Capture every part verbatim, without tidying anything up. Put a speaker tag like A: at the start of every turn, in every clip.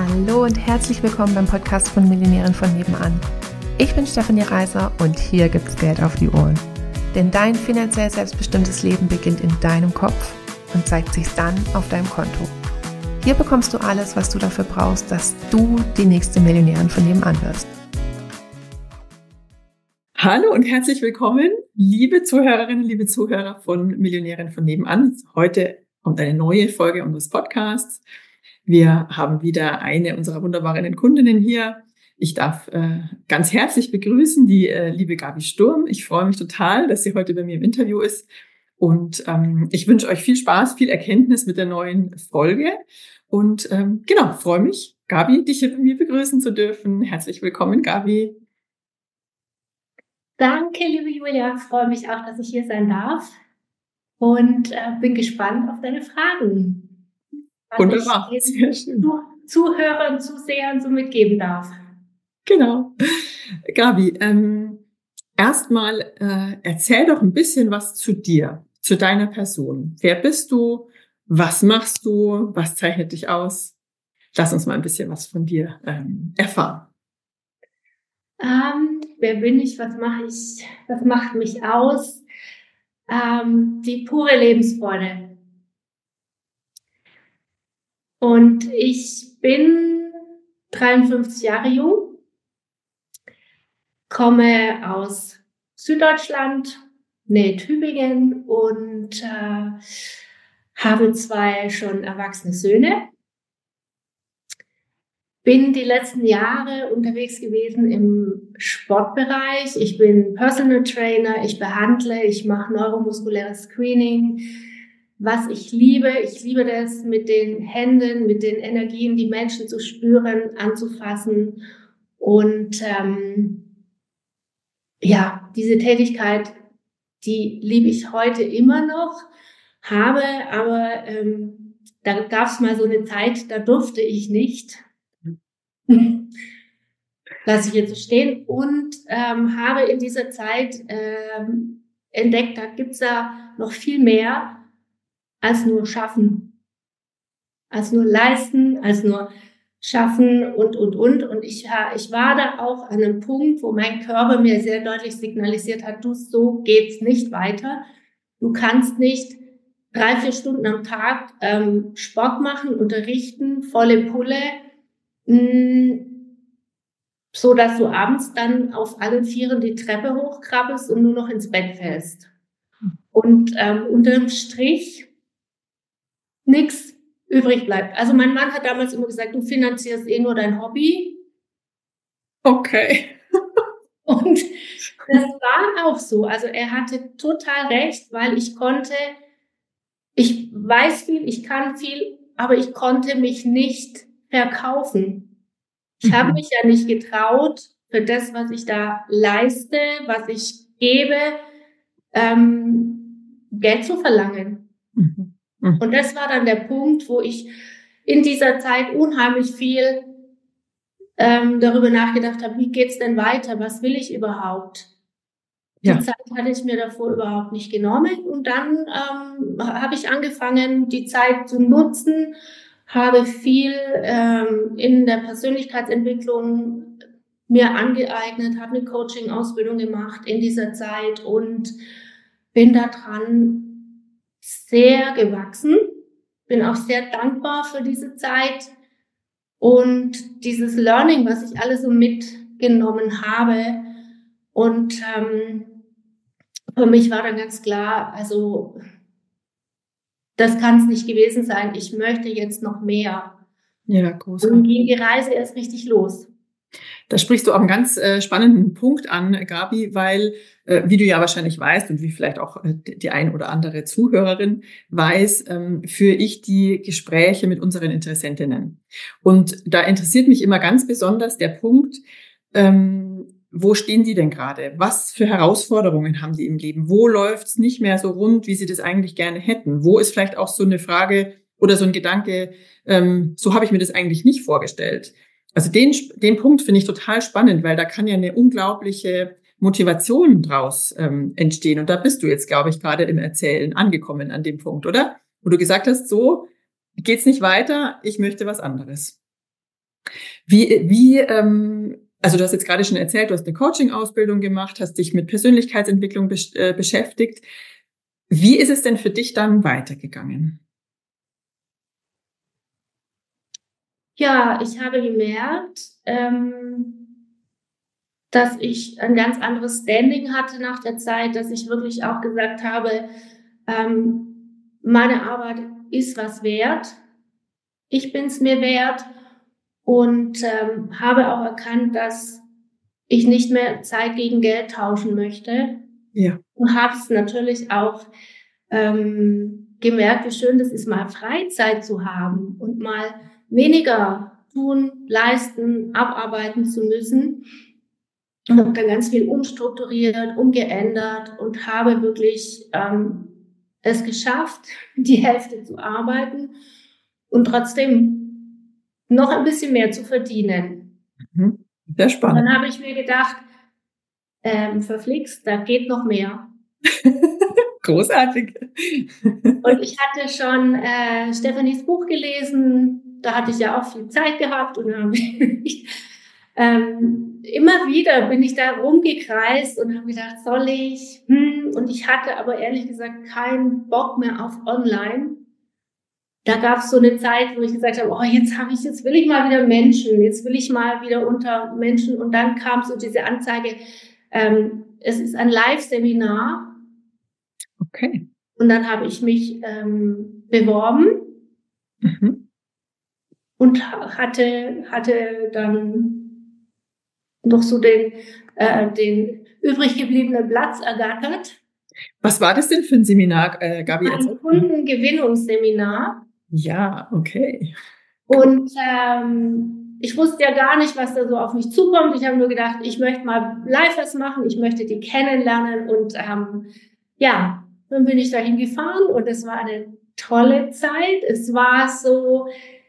A: Hallo und herzlich willkommen beim Podcast von Millionären von nebenan. Ich bin Stefanie Reiser und hier gibt's Geld auf die Ohren. Denn dein finanziell selbstbestimmtes Leben beginnt in deinem Kopf und zeigt sich dann auf deinem Konto. Hier bekommst du alles, was du dafür brauchst, dass du die nächste Millionärin von nebenan wirst.
B: Hallo und herzlich willkommen, liebe Zuhörerinnen, liebe Zuhörer von Millionären von nebenan. Heute kommt eine neue Folge unseres Podcasts. Wir haben wieder eine unserer wunderbaren Kundinnen hier. Ich darf äh, ganz herzlich begrüßen die äh, liebe Gabi Sturm. Ich freue mich total, dass sie heute bei mir im Interview ist. Und ähm, ich wünsche euch viel Spaß, viel Erkenntnis mit der neuen Folge. Und ähm, genau, freue mich, Gabi, dich hier bei mir begrüßen zu dürfen. Herzlich willkommen, Gabi.
C: Danke, liebe Julia. Ich freue mich auch, dass ich hier sein darf. Und äh, bin gespannt auf deine Fragen. Was
B: Wunderbar,
C: ich
B: sehr schön.
C: Zuhörern und Zusehern so mitgeben darf.
B: Genau. Gabi, ähm, erstmal äh, erzähl doch ein bisschen was zu dir, zu deiner Person. Wer bist du? Was machst du? Was zeichnet dich aus? Lass uns mal ein bisschen was von dir ähm, erfahren.
C: Ähm, wer bin ich? Was mache ich? Was macht mich aus? Ähm, die pure Lebensfreude. Und ich bin dreiundfünfzig Jahre jung, komme aus Süddeutschland, Nähe Tübingen und äh, habe zwei schon erwachsene Söhne. Bin die letzten Jahre unterwegs gewesen im Sportbereich. Ich bin Personal Trainer, ich behandle, ich mache neuromuskuläres Screening. Was ich liebe, ich liebe das, mit den Händen, mit den Energien, die Menschen zu spüren, anzufassen. Und ähm, ja, diese Tätigkeit, die liebe ich heute immer noch, habe aber, ähm, da gab es mal so eine Zeit, da durfte ich nicht. Lasse ich jetzt so stehen. Und ähm, habe in dieser Zeit ähm, entdeckt, da gibt's ja noch viel mehr als nur schaffen, als nur leisten, als nur schaffen und, und, und. Und ich, ich war da auch an einem Punkt, wo mein Körper mir sehr deutlich signalisiert hat, du, so geht's nicht weiter. Du kannst nicht drei, vier Stunden am Tag ähm, Sport machen, unterrichten, volle Pulle, mh, so dass du abends dann auf allen Vieren die Treppe hochkrabbelst und nur noch ins Bett fällst. Und ähm, unterm Strich nichts übrig bleibt. Also mein Mann hat damals immer gesagt, du finanzierst eh nur dein Hobby.
B: Okay.
C: Und das war auch so. Also er hatte total recht, weil ich konnte, ich weiß viel, ich kann viel, aber ich konnte mich nicht verkaufen. Ich mhm. habe mich ja nicht getraut, für das, was ich da leiste, was ich gebe, ähm, Geld zu verlangen. Mhm. Und das war dann der Punkt, wo ich in dieser Zeit unheimlich viel ähm, darüber nachgedacht habe, wie geht's denn weiter? Was will ich überhaupt? Die ja. Zeit hatte ich mir davor überhaupt nicht genommen. Und dann ähm, habe ich angefangen, die Zeit zu nutzen, habe viel ähm, in der Persönlichkeitsentwicklung mir angeeignet, habe eine Coaching-Ausbildung gemacht in dieser Zeit und bin da dran sehr gewachsen, bin auch sehr dankbar für diese Zeit und dieses Learning, was ich alles so mitgenommen habe. Und ähm, für mich war dann ganz klar, also das kann es nicht gewesen sein. Ich möchte jetzt noch mehr.
B: Ja, großartig.
C: Und ging die Reise erst richtig los.
B: Da sprichst du auch einen ganz äh, spannenden Punkt an, Gabi, weil, äh, wie du ja wahrscheinlich weißt und wie vielleicht auch äh, die ein oder andere Zuhörerin weiß, ähm, führe ich die Gespräche mit unseren Interessentinnen. Und da interessiert mich immer ganz besonders der Punkt, ähm, wo stehen die denn gerade? Was für Herausforderungen haben die im Leben? Wo läuft's nicht mehr so rund, wie sie das eigentlich gerne hätten? Wo ist vielleicht auch so eine Frage oder so ein Gedanke, ähm, so habe ich mir das eigentlich nicht vorgestellt? Also den, den Punkt finde ich total spannend, weil da kann ja eine unglaubliche Motivation draus ähm, entstehen. Und da bist du jetzt, glaube ich, gerade im Erzählen angekommen an dem Punkt, oder? Wo du gesagt hast, so geht's nicht weiter, ich möchte was anderes. Wie, wie, ähm, also du hast jetzt gerade schon erzählt, du hast eine Coaching-Ausbildung gemacht, hast dich mit Persönlichkeitsentwicklung besch- äh, beschäftigt. Wie ist es denn für dich dann weitergegangen?
C: Ja, ich habe gemerkt, ähm, dass ich ein ganz anderes Standing hatte nach der Zeit, dass ich wirklich auch gesagt habe, ähm, meine Arbeit ist was wert. Ich bin es mir wert und ähm, habe auch erkannt, dass ich nicht mehr Zeit gegen Geld tauschen möchte.
B: Ja.
C: Und habe es natürlich auch ähm, gemerkt, wie schön das ist, mal Freizeit zu haben und mal weniger tun, leisten, abarbeiten zu müssen. Und habe dann ganz viel umstrukturiert, umgeändert und habe wirklich ähm, es geschafft, die Hälfte zu arbeiten und trotzdem noch ein bisschen mehr zu verdienen.
B: Mhm. Sehr spannend.
C: Und dann habe ich mir gedacht, ähm, verflixt, da geht noch mehr.
B: Großartig.
C: Und ich hatte schon äh, Stephanies Buch gelesen, da hatte ich ja auch viel Zeit gehabt und dann habe ich ähm, immer wieder bin ich da rumgekreist und habe gedacht, soll ich? Hm. Und ich hatte aber ehrlich gesagt keinen Bock mehr auf Online. Da gab es so eine Zeit, wo ich gesagt habe, oh, jetzt habe ich, jetzt will ich mal wieder Menschen, jetzt will ich mal wieder unter Menschen. Und dann kam so diese Anzeige, ähm, es ist ein Live-Seminar.
B: Okay.
C: Und dann habe ich mich ähm, beworben.
B: Mhm.
C: Und hatte, hatte dann noch so den, äh, den übrig gebliebenen Platz ergattert.
B: Was war das denn für ein Seminar, äh, Gabi?
C: Ein Kundengewinnungsseminar.
B: Ja, okay.
C: Und ähm, ich wusste ja gar nicht, was da so auf mich zukommt. Ich habe nur gedacht, ich möchte mal live was machen, ich möchte die kennenlernen. Und ähm, ja, dann bin ich dahin gefahren und es war eine tolle Zeit. Es war so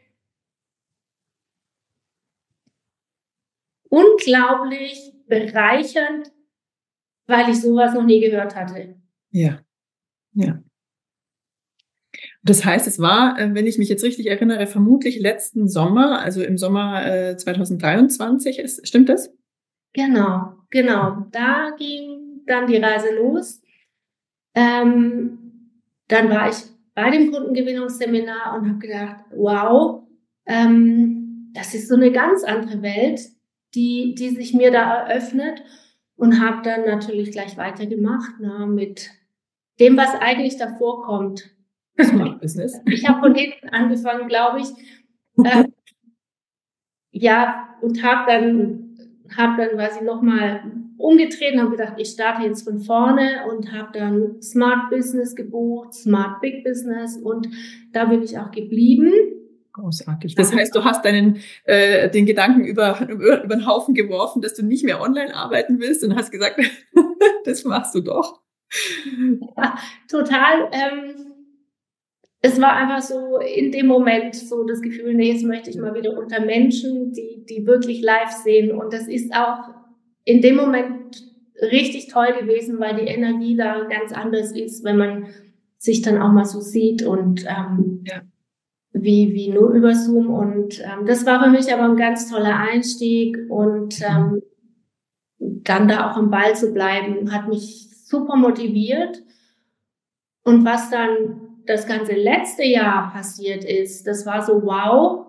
C: unglaublich bereichernd, weil ich sowas noch nie gehört hatte.
B: Ja, ja. Das heißt, es war, wenn ich mich jetzt richtig erinnere, vermutlich letzten Sommer, also im Sommer äh, zwanzig dreiundzwanzig, ist, stimmt das?
C: Genau, genau. Da ging dann die Reise los. Ähm, dann war ich bei dem Kundengewinnungsseminar und habe gedacht, wow, ähm, das ist so eine ganz andere Welt, die, die sich mir da eröffnet. Und habe dann natürlich gleich weitergemacht, na, mit dem, was eigentlich davor kommt.
B: Smart Business.
C: Ich habe von hinten angefangen, glaube ich. Äh, ja, und habe dann, hab dann quasi nochmal umgedreht und habe gedacht, ich starte jetzt von vorne und habe dann Smart Business gebucht, Smart Big Business und da bin ich auch geblieben.
B: Großartig. Das heißt, du hast deinen äh, den Gedanken über, über, über den Haufen geworfen, dass du nicht mehr online arbeiten willst und hast gesagt, das machst du doch.
C: Ja, total. Ähm, es war einfach so in dem Moment so das Gefühl, nee, jetzt möchte ich mal wieder unter Menschen, die, die wirklich live sehen. Und das ist auch in dem Moment richtig toll gewesen, weil die Energie da ganz anders ist, wenn man sich dann auch mal so sieht und ähm,
B: ja.
C: wie, wie nur über Zoom. Und ähm, das war für mich aber ein ganz toller Einstieg und ähm, dann da auch am Ball zu bleiben, hat mich super motiviert. Und was dann das ganze letzte Jahr passiert ist, das war so wow.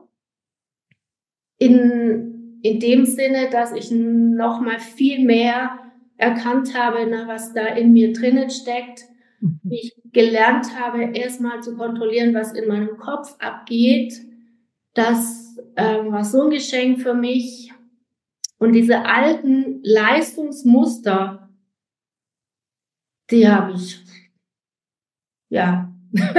C: In, in dem Sinne, dass ich noch mal viel mehr erkannt habe, na, was da in mir drinnen steckt. Mhm. Wie ich gelernt habe, erstmal zu kontrollieren, was in meinem Kopf abgeht. Das ähm, war so ein Geschenk für mich. Und diese alten Leistungsmuster, die habe ich, ja,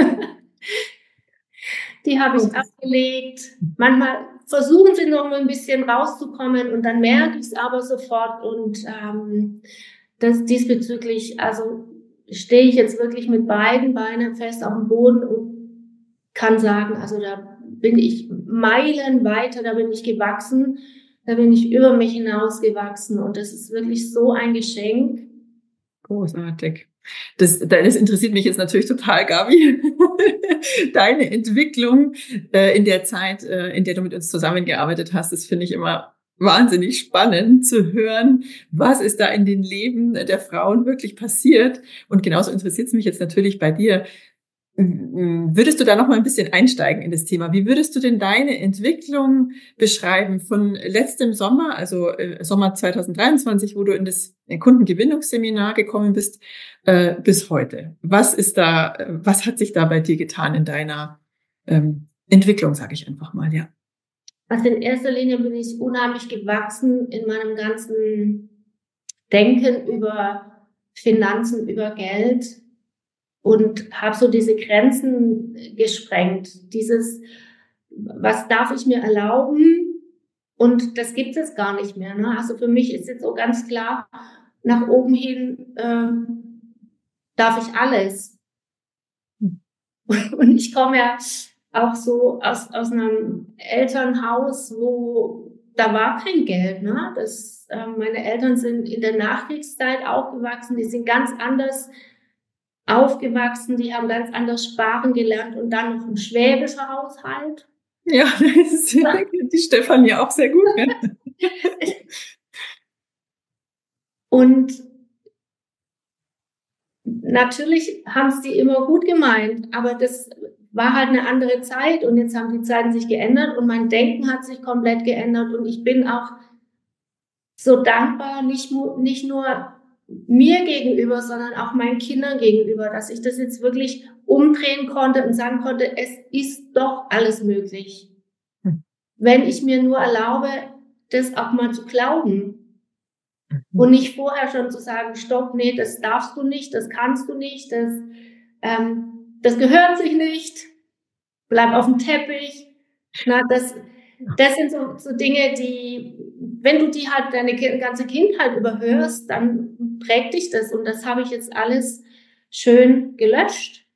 C: die habe ich abgelegt. Manchmal versuchen sie noch mal ein bisschen rauszukommen und dann merke ich es aber sofort. Und ähm, das diesbezüglich, also stehe ich jetzt wirklich mit beiden Beinen fest auf dem Boden und kann sagen, also da bin ich Meilen weiter, da bin ich gewachsen, da bin ich über mich hinaus gewachsen und das ist wirklich so ein Geschenk.
B: Großartig. Das, das interessiert mich jetzt natürlich total, Gabi. Deine Entwicklung äh, in der Zeit, äh, in der du mit uns zusammengearbeitet hast, das finde ich immer wahnsinnig spannend zu hören, was ist da in den Leben der Frauen wirklich passiert. Und genauso interessiert es mich jetzt natürlich bei dir. Würdest du da noch mal ein bisschen einsteigen in das Thema? Wie würdest du denn deine Entwicklung beschreiben von letztem Sommer, also äh, Sommer zwanzig dreiundzwanzig, wo du in das Kundengewinnungsseminar gekommen bist, äh, bis heute? Was ist da, was hat sich da bei dir getan in deiner ähm, Entwicklung, sage ich einfach mal, ja?
C: Also in erster Linie bin ich unheimlich gewachsen in meinem ganzen Denken über Finanzen, über Geld. Und habe so diese Grenzen gesprengt. Dieses, was darf ich mir erlauben? Und das gibt es gar nicht mehr. Ne? Also für mich ist jetzt so ganz klar, nach oben hin äh, darf ich alles. Und ich komme ja auch so aus, aus einem Elternhaus, wo da war kein Geld. Ne? Das, äh, meine Eltern sind in der Nachkriegszeit aufgewachsen, die sind ganz anders aufgewachsen, die haben ganz anders sparen gelernt und dann noch ein schwäbischer Haushalt.
B: Ja, das ist die Stefanie auch sehr gut. Ja.
C: Und natürlich haben es die immer gut gemeint, aber das war halt eine andere Zeit und jetzt haben die Zeiten sich geändert und mein Denken hat sich komplett geändert und ich bin auch so dankbar, nicht, nicht nur mir gegenüber, sondern auch meinen Kindern gegenüber, dass ich das jetzt wirklich umdrehen konnte und sagen konnte, es ist doch alles möglich. Hm. Wenn ich mir nur erlaube, das auch mal zu glauben mhm. und nicht vorher schon zu sagen, stopp, nee, das darfst du nicht, das kannst du nicht, das, ähm, das gehört sich nicht, bleib auf dem Teppich. Na, das, das sind so, so Dinge, die, wenn du die halt deine ganze Kindheit überhörst, dann prägt dich das und das habe ich jetzt alles schön gelöscht.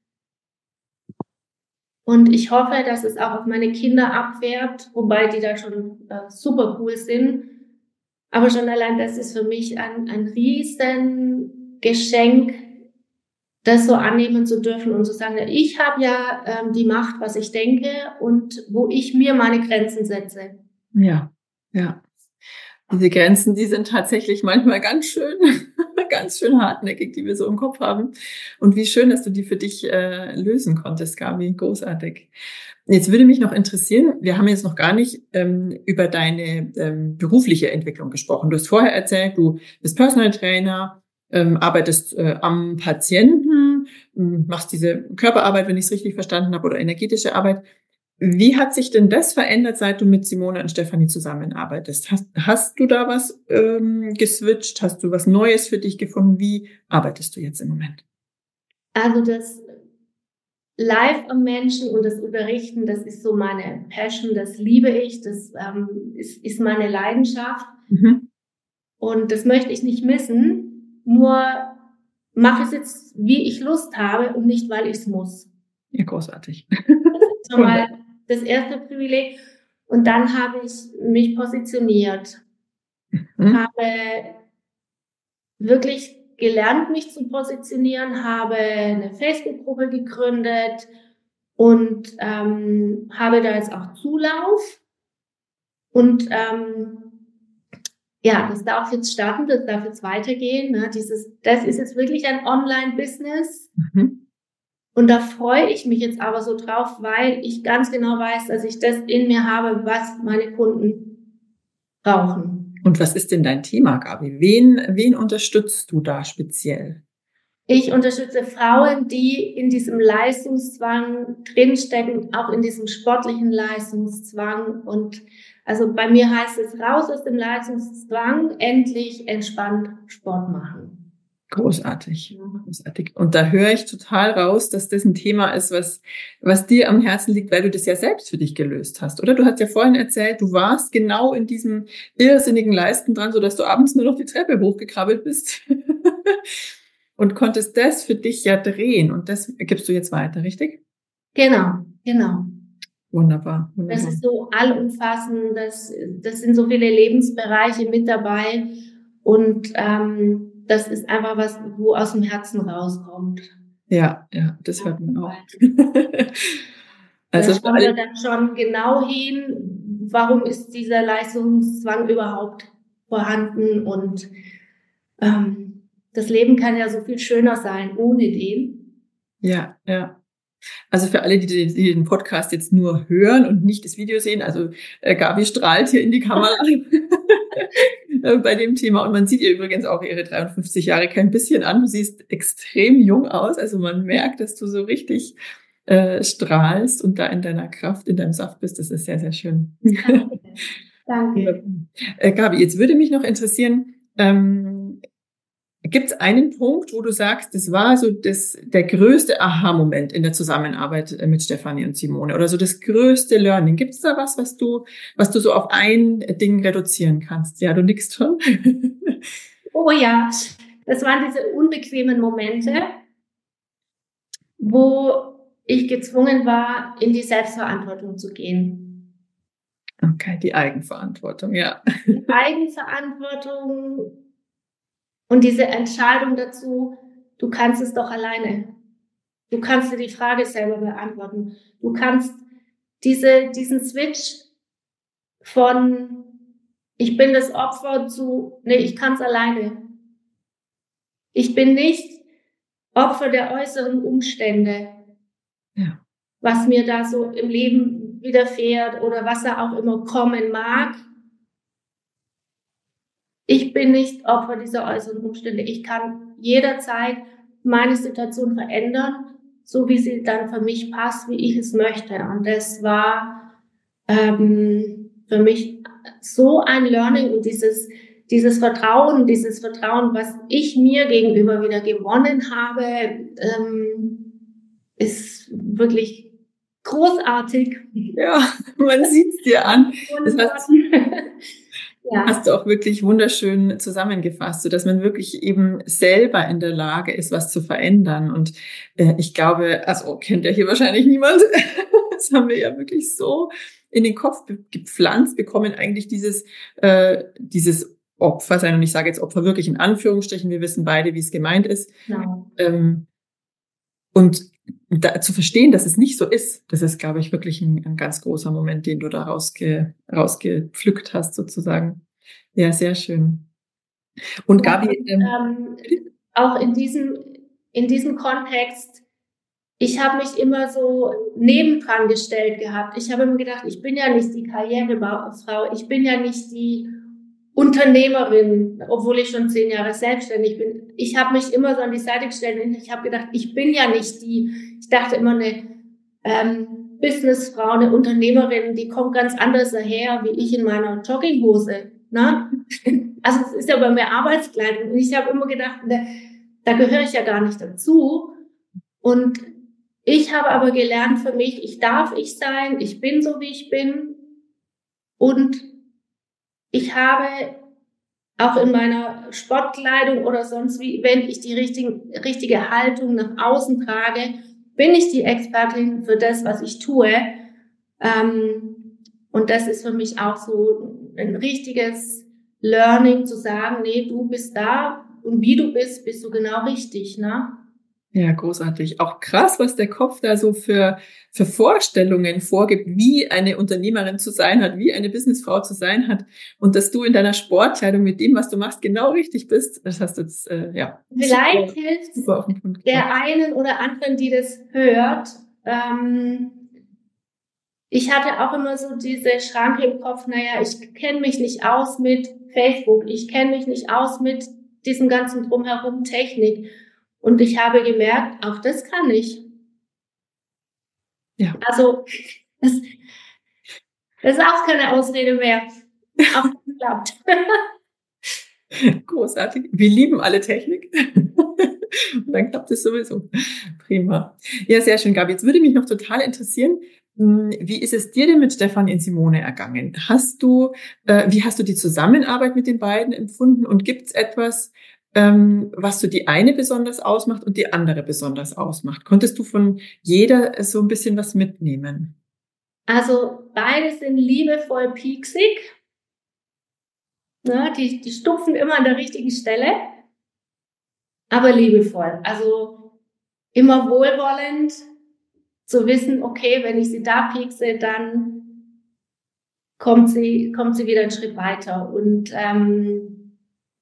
C: Und ich hoffe, dass es auch auf meine Kinder abfährt, wobei die da schon äh, super cool sind. Aber schon allein das ist für mich ein, ein riesen Geschenk, das so annehmen zu dürfen und zu sagen, ich habe ja ähm, die Macht, was ich denke und wo ich mir meine Grenzen setze.
B: Ja, ja. Diese Grenzen, die sind tatsächlich manchmal ganz schön, ganz schön hartnäckig, die wir so im Kopf haben. Und wie schön, dass du die für dich äh, lösen konntest, Gabi. Großartig. Jetzt würde mich noch interessieren, wir haben jetzt noch gar nicht ähm, über deine ähm, berufliche Entwicklung gesprochen. Du hast vorher erzählt, du bist Personal Trainer, ähm, arbeitest äh, am Patienten, ähm, machst diese Körperarbeit, wenn ich es richtig verstanden habe, oder energetische Arbeit. Wie hat sich denn das verändert, seit du mit Simone und Stefanie zusammenarbeitest? Hast, hast du da was ähm, geswitcht? Hast du was Neues für dich gefunden? Wie arbeitest du jetzt im Moment?
C: Also das Live am Menschen und das Unterrichten, das ist so meine Passion, das liebe ich, das ähm, ist, ist meine Leidenschaft. Mhm. Und das möchte ich nicht missen, nur mache es jetzt, wie ich Lust habe und nicht, weil ich es muss.
B: Ja, großartig.
C: Das ist schon mal das erste Privileg. Und dann habe ich mich positioniert. Mhm. Habe wirklich gelernt, mich zu positionieren, habe eine Facebook-Gruppe gegründet und ähm, habe da jetzt auch Zulauf. Und ähm, ja, das darf jetzt starten, das darf jetzt weitergehen. Ne? Dieses, das ist jetzt wirklich ein Online-Business. Mhm. Und da freue ich mich jetzt aber so drauf, weil ich ganz genau weiß, dass ich das in mir habe, was meine Kunden brauchen.
B: Und was ist denn dein Thema, Gabi? Wen, wen unterstützt du da speziell?
C: Ich unterstütze Frauen, die in diesem Leistungszwang drinstecken, auch in diesem sportlichen Leistungszwang. Und also bei mir heißt es, raus aus dem Leistungszwang, endlich entspannt Sport machen.
B: Großartig, großartig. Und da höre ich total raus, dass das ein Thema ist, was, was dir am Herzen liegt, weil du das ja selbst für dich gelöst hast, oder? Du hast ja vorhin erzählt, du warst genau in diesem irrsinnigen Leisten dran, sodass du abends nur noch die Treppe hochgekrabbelt bist und konntest das für dich ja drehen. Und das gibst du jetzt weiter, richtig?
C: Genau, genau.
B: Wunderbar, wunderbar.
C: Das ist so allumfassend, das, das sind so viele Lebensbereiche mit dabei und ähm, das ist einfach was, wo aus dem Herzen rauskommt.
B: Ja, ja, das hört man auch.
C: Also da schauen wir dann schon genau hin, warum ist dieser Leistungszwang überhaupt vorhanden, und ähm, das Leben kann ja so viel schöner sein ohne den.
B: Ja, ja. Also für alle, die, die den Podcast jetzt nur hören und nicht das Video sehen, also äh, Gabi strahlt hier in die Kamera bei dem Thema, und man sieht ihr übrigens auch ihre dreiundfünfzig Jahre kein bisschen an. Du siehst extrem jung aus, also man merkt, dass du so richtig äh, strahlst und da in deiner Kraft, in deinem Saft bist. Das ist sehr, sehr schön.
C: Danke. Danke.
B: Äh, Gabi, jetzt würde mich noch interessieren, ähm, gibt es einen Punkt, wo du sagst, das war so das, der größte Aha-Moment in der Zusammenarbeit mit Stefanie und Simone, oder so das größte Learning? Gibt es da was, was du, was du so auf ein Ding reduzieren kannst? Ja, du nickst schon.
C: Oh ja, das waren diese unbequemen Momente, wo ich gezwungen war, in die Selbstverantwortung zu gehen.
B: Okay, die Eigenverantwortung, ja.
C: Die Eigenverantwortung und diese Entscheidung dazu, du kannst es doch alleine. Du kannst dir die Frage selber beantworten. Du kannst diese, diesen Switch von ich bin das Opfer zu nee, ich kann es alleine. Ich bin nicht Opfer der äußeren Umstände,
B: ja,
C: was mir da so im Leben widerfährt oder was da auch immer kommen mag. Ich bin nicht Opfer dieser äußeren Umstände. Ich kann jederzeit meine Situation verändern, so wie sie dann für mich passt, wie ich es möchte. Und das war ähm, für mich so ein Learning, und dieses, dieses Vertrauen, dieses Vertrauen, was ich mir gegenüber wieder gewonnen habe, ähm, ist wirklich großartig.
B: Ja, man sieht es dir an. Das heißt,
C: ja.
B: Hast du auch wirklich wunderschön zusammengefasst, so dass man wirklich eben selber in der Lage ist, was zu verändern. Und äh, ich glaube, also kennt ja hier wahrscheinlich niemand. Das haben wir ja wirklich so in den Kopf gepflanzt bekommen, eigentlich dieses äh, dieses Opfer sein. Und ich sage jetzt Opfer wirklich in Anführungsstrichen. Wir wissen beide, wie es gemeint ist.
C: Genau.
B: Ähm, und da, zu verstehen, dass es nicht so ist, das ist, glaube ich, wirklich ein, ein ganz großer Moment, den du da rausge, rausgepflückt hast, sozusagen. Ja, sehr schön. Und
C: ja,
B: Gabi,
C: ähm, ähm, auch in diesem, in diesem Kontext, ich habe mich immer so nebendran gestellt gehabt. Ich habe immer gedacht, ich bin ja nicht die Karrierefrau, ich bin ja nicht die Unternehmerin, obwohl ich schon zehn Jahre selbstständig bin. Ich habe mich immer so an die Seite gestellt und ich habe gedacht, ich bin ja nicht die, ich dachte immer eine ähm, Businessfrau, eine Unternehmerin, die kommt ganz anders daher, wie ich in meiner Jogginghose. Ne? Also es ist ja bei mir Arbeitskleidung, und ich habe immer gedacht, da, da gehöre ich ja gar nicht dazu. Und ich habe aber gelernt für mich, ich darf ich sein, ich bin so, wie ich bin, und ich habe auch in meiner Sportkleidung oder sonst wie, wenn ich die richtigen, richtige Haltung nach außen trage, bin ich die Expertin für das, was ich tue. Ähm, und das ist für mich auch so ein richtiges Learning, zu sagen, nee, du bist da, und wie du bist, bist du genau richtig, ne?
B: Ja, großartig. Auch krass, was der Kopf da so für, für Vorstellungen vorgibt, wie eine Unternehmerin zu sein hat, wie eine Businessfrau zu sein hat. Und dass du in deiner Sportkleidung mit dem, was du machst, genau richtig bist. Das hast du jetzt, äh, ja.
C: Vielleicht hilft es der einen oder anderen, die das hört. Ähm, ich hatte auch immer so diese Schranke im Kopf, naja, ich kenne mich nicht aus mit Facebook, ich kenne mich nicht aus mit diesem ganzen Drumherum Technik. Und ich habe gemerkt, auch das kann ich.
B: Ja.
C: Also, das, das ist auch keine Ausrede mehr. Auch das klappt.
B: Großartig. Wir lieben alle Technik. Und dann klappt es sowieso. Prima. Ja, sehr schön, Gabi. Jetzt würde mich noch total interessieren, wie ist es dir denn mit Stefanie und Simone ergangen? Hast du, äh, wie hast du die Zusammenarbeit mit den beiden empfunden? Und gibt es etwas, ähm, was so die eine besonders ausmacht und die andere besonders ausmacht? Konntest du von jeder so ein bisschen was mitnehmen?
C: Also beide sind liebevoll pieksig. Ne, die, die stupfen immer an der richtigen Stelle. aber liebevoll. Also immer wohlwollend zu wissen, okay, wenn ich sie da piekse, dann kommt sie, kommt sie wieder einen Schritt weiter. Und ähm,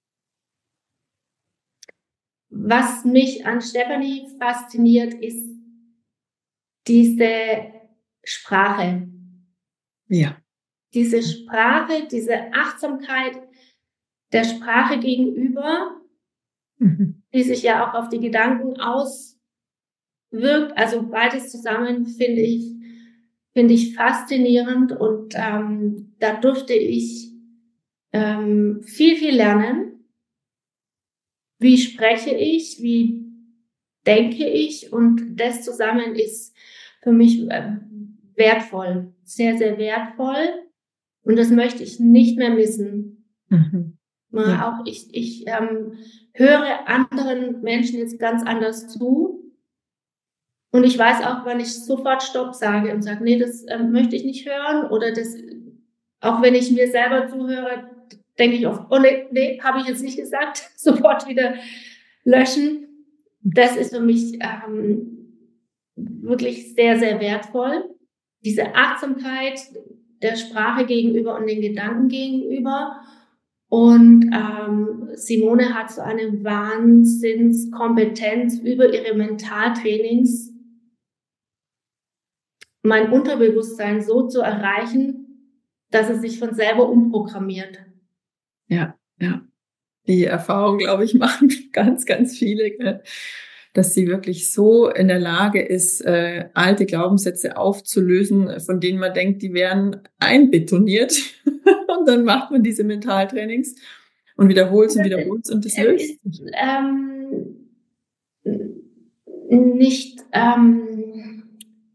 C: was mich an Stefanie fasziniert, ist diese Sprache.
B: Ja.
C: Diese Sprache, diese Achtsamkeit der Sprache gegenüber, mhm. die sich ja auch auf die Gedanken auswirkt. Also beides zusammen finde ich, finde ich faszinierend und ähm, da durfte ich ähm, viel, viel lernen. Wie spreche ich? Wie denke ich? Und das zusammen ist für mich äh, wertvoll, sehr, sehr wertvoll. Und das möchte ich nicht mehr missen. Mhm. Ja. Auch ich, ich ähm, höre anderen Menschen jetzt ganz anders zu. Und ich weiß auch, wann ich sofort Stopp sage und sage, nee, das ähm, möchte ich nicht hören. Oder das, auch wenn ich mir selber zuhöre, denke ich oft, oh nee, nee, habe ich jetzt nicht gesagt, sofort wieder löschen. Das ist für mich ähm, wirklich sehr, sehr wertvoll. Diese Achtsamkeit der Sprache gegenüber und den Gedanken gegenüber. Und ähm, Simone hat so eine Wahnsinnskompetenz über ihre Mentaltrainings, mein Unterbewusstsein so zu erreichen, dass es sich von selber umprogrammiert.
B: Ja, ja. Die Erfahrung, glaube ich, machen ganz, ganz viele, gell? Dass sie wirklich so in der Lage ist, äh, alte Glaubenssätze aufzulösen, von denen man denkt, die wären einbetoniert. Und dann macht man diese Mentaltrainings und wiederholt es und wiederholt es und das löst sich.
C: Ähm, nicht ähm,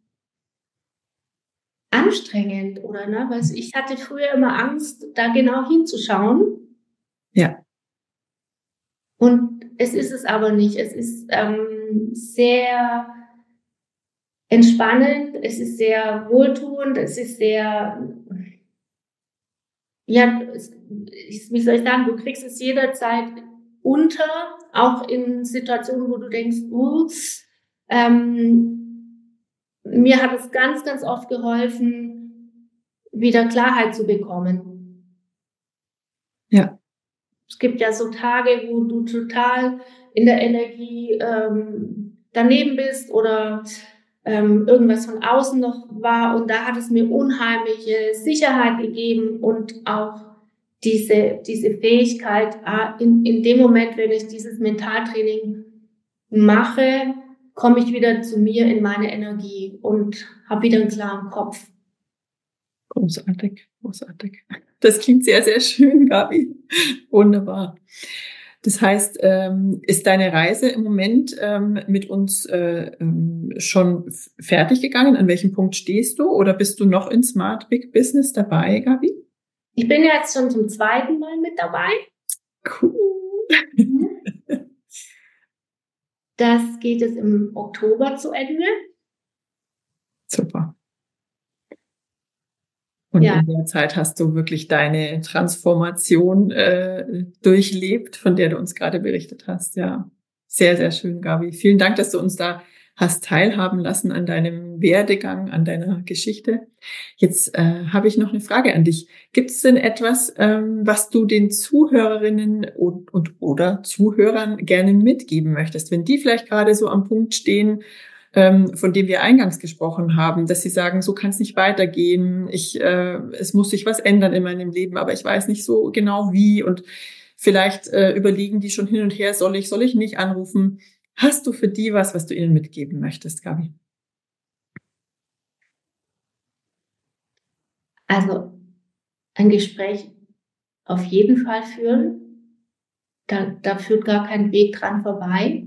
C: anstrengend, oder? Ne? Weil ich hatte früher immer Angst, da genau hinzuschauen.
B: Ja.
C: Und es ist es aber nicht. Es ist ähm, sehr entspannend, es ist sehr wohltuend, es ist sehr, ja, wie soll ich sagen, du kriegst es jederzeit unter, auch in Situationen, wo du denkst, uh, ähm, mir hat es ganz, ganz oft geholfen, wieder Klarheit zu bekommen.
B: Ja.
C: Es gibt ja so Tage, wo du total in der Energie ähm, daneben bist oder ähm, irgendwas von außen noch war. Und da hat es mir unheimliche Sicherheit gegeben und auch diese, diese Fähigkeit, in, in dem Moment, wenn ich dieses Mentaltraining mache, komme ich wieder zu mir in meine Energie und habe wieder einen klaren Kopf.
B: Großartig, großartig. Das klingt sehr, sehr schön, Gabi. Wunderbar. Das heißt, ähm, ist deine Reise im Moment ähm, mit uns äh, ähm, schon fertig gegangen? An welchem Punkt stehst du? Oder bist du noch in Smart Big Business dabei, Gabi?
C: Ich bin ja jetzt schon zum zweiten Mal mit dabei.
B: Cool.
C: Das geht es im Oktober zu Ende.
B: Super. Und ja. In der Zeit hast du wirklich deine Transformation äh, durchlebt, von der du uns gerade berichtet hast. Ja, sehr, sehr schön, Gabi. Vielen Dank, dass du uns da hast teilhaben lassen an deinem Werdegang, an deiner Geschichte. Jetzt äh, habe ich noch eine Frage an dich. Gibt es denn etwas, ähm, was du den Zuhörerinnen und, und oder Zuhörern gerne mitgeben möchtest, wenn die vielleicht gerade so am Punkt stehen, ähm, von dem wir eingangs gesprochen haben, dass sie sagen, so kann es nicht weitergehen, ich, äh, es muss sich was ändern in meinem Leben, aber ich weiß nicht so genau wie und vielleicht äh, überlegen die schon hin und her, soll ich, soll ich nicht anrufen? Hast du für die was, was du ihnen mitgeben möchtest, Gabi?
C: Also ein Gespräch auf jeden Fall führen. Da, da führt gar kein Weg dran vorbei.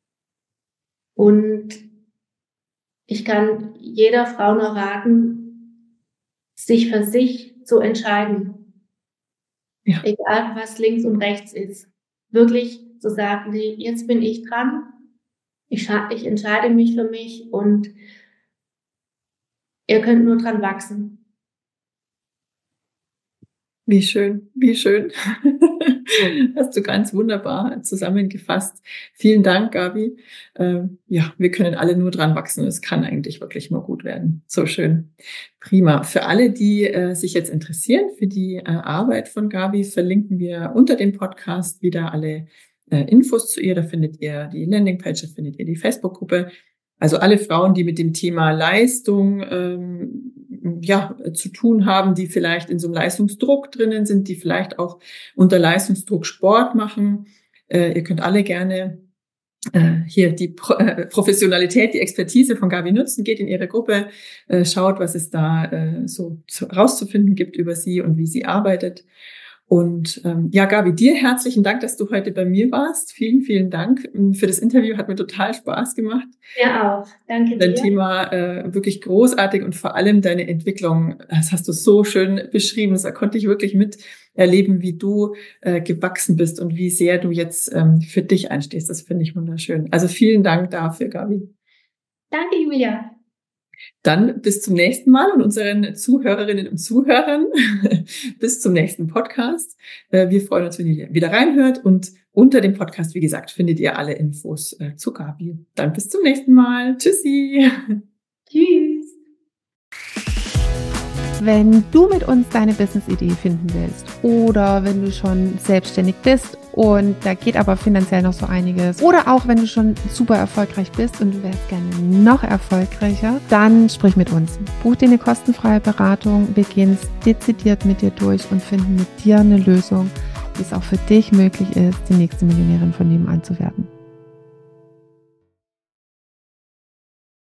C: Und ich kann jeder Frau nur raten, sich für sich zu entscheiden. Ja. Egal, was links und rechts ist. Wirklich zu sagen, nee, jetzt bin ich dran. Ich, ich entscheide mich für mich und ihr könnt nur dran wachsen.
B: Wie schön, wie schön. Hast du ganz wunderbar zusammengefasst. Vielen Dank, Gabi. Ähm, ja, wir können alle nur dran wachsen. Es kann eigentlich wirklich nur gut werden. So schön. Prima. Für alle, die äh, sich jetzt interessieren für die äh, Arbeit von Gabi, verlinken wir unter dem Podcast wieder alle äh, Infos zu ihr. Da findet ihr die Landingpage, da findet ihr die Facebook-Gruppe. Also alle Frauen, die mit dem Thema Leistung ähm, ja zu tun haben, die vielleicht in so einem Leistungsdruck drinnen sind, die vielleicht auch unter Leistungsdruck Sport machen. Äh, ihr könnt alle gerne äh, hier die Pro- äh, Professionalität, die Expertise von Gabi nutzen, geht in ihre Gruppe, äh, schaut, was es da äh, so zu, rauszufinden gibt über sie und wie sie arbeitet. Und ähm, ja, Gabi, dir herzlichen Dank, dass du heute bei mir warst. Vielen, vielen Dank für das Interview. Hat mir total Spaß gemacht.
C: Ja, auch. Danke dir.
B: Dein Thema äh, wirklich großartig und vor allem deine Entwicklung, das hast du so schön beschrieben. Das konnte ich wirklich miterleben, wie du äh, gewachsen bist und wie sehr du jetzt ähm, für dich einstehst. Das finde ich wunderschön. Also vielen Dank dafür, Gabi.
C: Danke, Julia.
B: Dann bis zum nächsten Mal und unseren Zuhörerinnen und Zuhörern bis zum nächsten Podcast. Wir freuen uns, wenn ihr wieder reinhört und unter dem Podcast, wie gesagt, findet ihr alle Infos zu Gabi. Dann bis zum nächsten Mal. Tschüssi.
C: Tschüss.
A: Wenn du mit uns deine Business-Idee finden willst oder wenn du schon selbstständig bist und da geht aber finanziell noch so einiges oder auch wenn du schon super erfolgreich bist und du wärst gerne noch erfolgreicher, dann sprich mit uns. Buch dir eine kostenfreie Beratung, wir gehen es dezidiert mit dir durch und finden mit dir eine Lösung, wie es auch für dich möglich ist, die nächste Millionärin von nebenan zu werden.